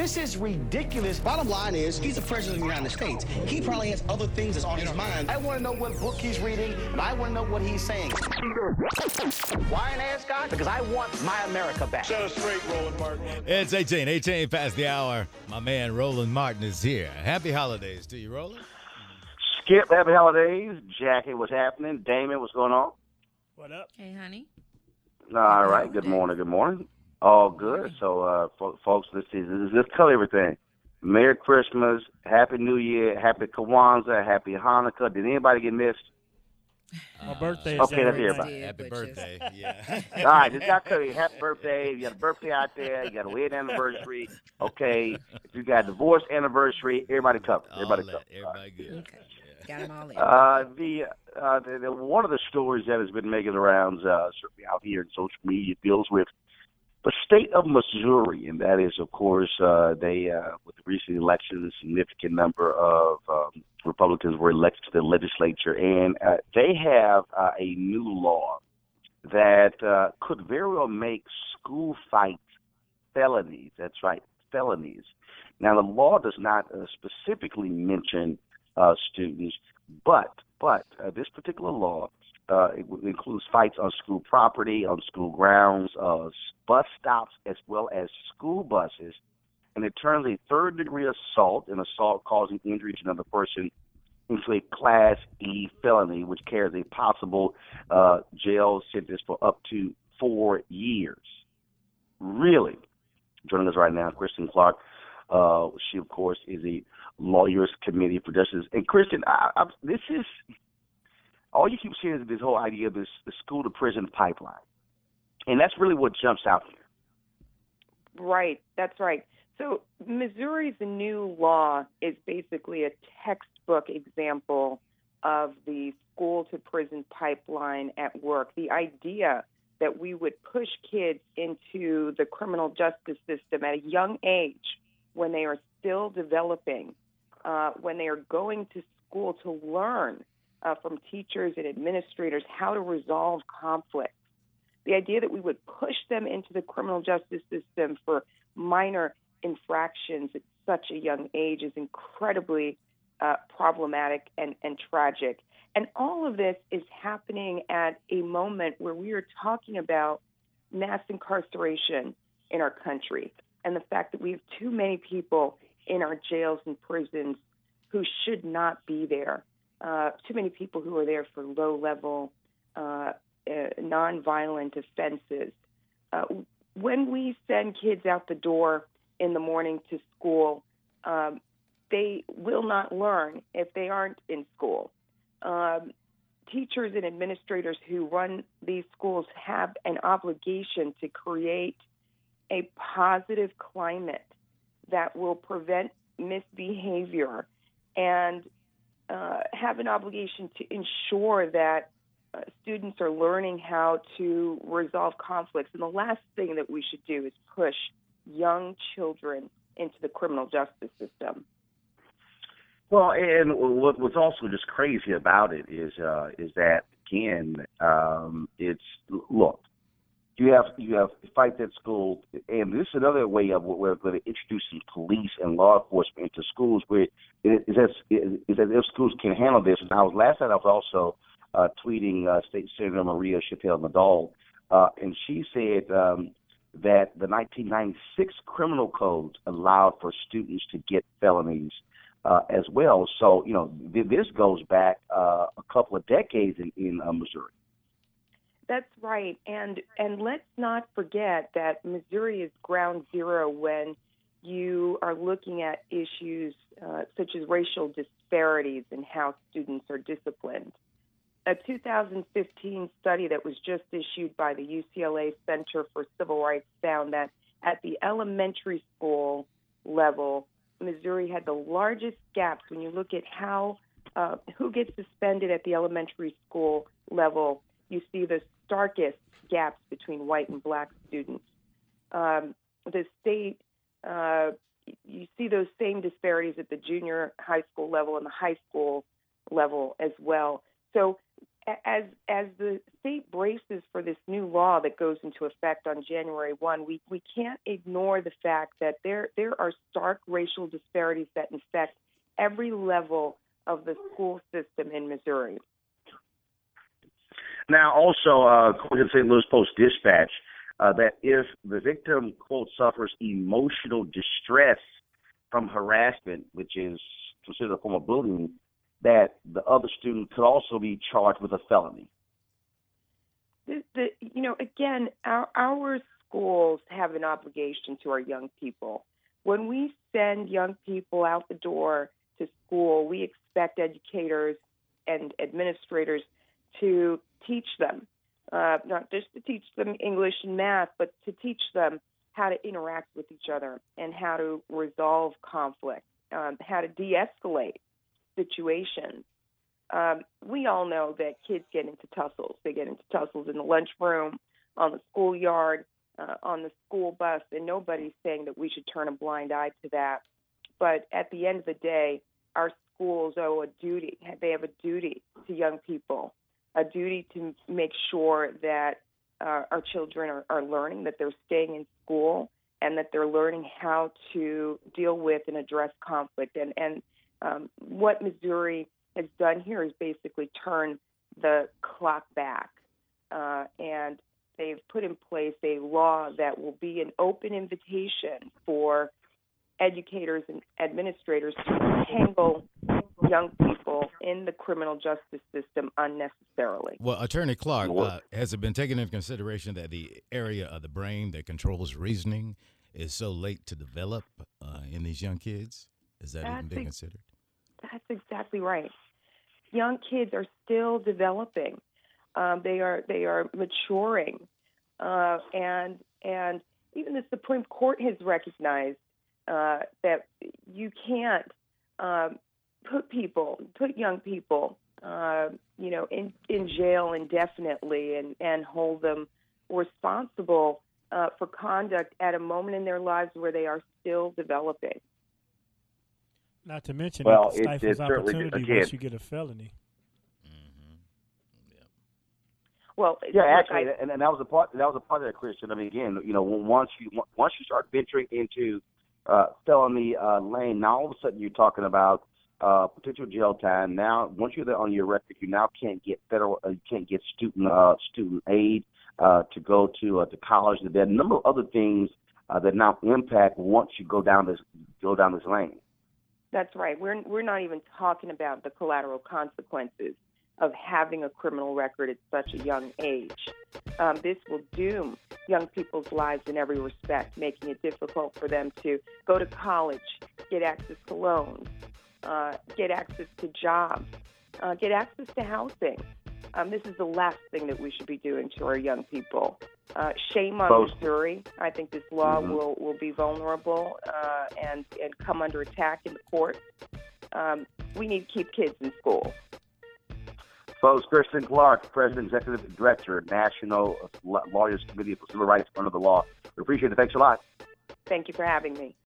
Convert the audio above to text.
This is ridiculous. Bottom line is, he's the president of the United States. He probably has other things that's on his mind. I want to know what book he's reading, and I want to know what he's saying. Why an ascot? Because I want my America back. Set us straight, Roland Martin. It's 18 past the hour. My man Roland Martin is here. Happy holidays to you, Roland. Skip, happy holidays. Jackie, what's happening? Damon, what's going on? What up? Hey, honey. All right, good morning, good morning. All good. So, folks, let's cover everything. Merry Christmas, Happy New Year, Happy Kwanzaa, Happy Hanukkah. Did anybody get missed? My birthday is okay, that's every night. everybody. Happy birthday. Yeah. All right, just got covered. Happy birthday. You got a birthday out there. You got a wedding anniversary. Okay. If you got a divorce anniversary, everybody covered. Everybody covered. Everybody good. Okay. Got them all in. The one of the stories that has been making the rounds certainly out here in social media deals with the state of Missouri, and that is, of course, they with the recent election, a significant number of Republicans were elected to the legislature, and they have a new law that could very well make school fights felonies. That's right, felonies. Now, the law does not specifically mention students, but this particular law it includes fights on school property, on school grounds, bus stops, as well as school buses, and it turns a third-degree assault, an assault causing injury to another person, into a Class E felony, which carries a possible jail sentence for up to 4 years. Really? Joining us right now, Kristen Clark. She, of course, is a Lawyers Committee for Justice. And, Kristen, this is all you keep seeing is this whole idea of the school-to-prison pipeline. And that's really what jumps out here. Right, that's right. So Missouri's new law is basically a textbook example of the school-to-prison pipeline at work. The idea that we would push kids into the criminal justice system at a young age when they are still developing, when they are going to school to learn from teachers and administrators how to resolve conflict. The idea that we would push them into the criminal justice system for minor infractions at such a young age is incredibly problematic and tragic. And all of this is happening at a moment where we are talking about mass incarceration in our country and the fact that we have too many people in our jails and prisons who should not be there. Too many people who are there for low-level, nonviolent offenses. When we send kids out the door in the morning to school, they will not learn if they aren't in school. Teachers and administrators who run these schools have an obligation to create a positive climate that will prevent misbehavior and have an obligation to ensure that students are learning how to resolve conflicts. And the last thing that we should do is push young children into the criminal justice system. Well, and what's also just crazy about it is that, again, it's, look, you have fights at school, and this is another way of where they're introducing police and law enforcement into schools where it's as if schools can handle this. And last night I was also tweeting State Senator Maria Chattel-Nadal, and she said that the 1996 criminal codes allowed for students to get felonies as well. So, you know, this goes back a couple of decades in Missouri. That's right. And let's not forget that Missouri is ground zero when you are looking at issues such as racial disparities in how students are disciplined. A 2015 study that was just issued by the UCLA Center for Civil Rights found that at the elementary school level, Missouri had the largest gaps when you look at how who gets suspended at the elementary school level. You see the starkest gaps between white and black students. The state, you see those same disparities at the junior high school level and the high school level as well. So as the state braces for this new law that goes into effect on January 1, we can't ignore the fact that there are stark racial disparities that affect every level of the school system in Missouri. Now, also, according to the St. Louis Post-Dispatch, that if the victim, quote, suffers emotional distress from harassment, which is considered a form of bullying, that the other student could also be charged with a felony. Again, our schools have an obligation to our young people. When we send young people out the door to school, we expect educators and administrators to teach them, not just to teach them English and math, but to teach them how to interact with each other and how to resolve conflict, how to de-escalate situations. We all know that kids get into tussles. They get into tussles in the lunchroom, on the schoolyard, on the school bus, and nobody's saying that we should turn a blind eye to that. But at the end of the day, our schools owe a duty. They have a duty to young people, a duty to make sure that our children are learning, that they're staying in school, and that they're learning how to deal with and address conflict. And what Missouri has done here is basically turn the clock back, and they've put in place a law that will be an open invitation for educators and administrators to tangle young people in the criminal justice system unnecessarily. Well, Attorney Clark, has it been taken into consideration that the area of the brain that controls reasoning is so late to develop in these young kids? Has that even been considered? That's exactly right. Young kids are still developing. They are maturing, and even the Supreme Court has recognized that you can't put young people, in jail indefinitely and hold them responsible for conduct at a moment in their lives where they are still developing. Not to mention, it stifles certainly opportunity once you get a felony. Mm-hmm. Yep. Well, yeah, actually, and that was a part. That was a part of that, Christian. I mean, again, once you start venturing into felony lane, now all of a sudden you're talking about potential jail time. Now, once you're there on your record, you now can't get you can't get student aid to go to college. There are a number of other things that now impact once you go down this lane. That's right. We're not even talking about the collateral consequences of having a criminal record at such a young age. This will doom young people's lives in every respect, making it difficult for them to go to college, get access to loans, get access to jobs, get access to housing. This is the last thing that we should be doing to our young people. Shame on Missouri. I think this law will be vulnerable and come under attack in the courts. We need to keep kids in school. Folks, Kristen Clark, President, Executive Director, National Lawyers Committee for Civil Rights Under the Law. We appreciate it. Thanks a lot. Thank you for having me.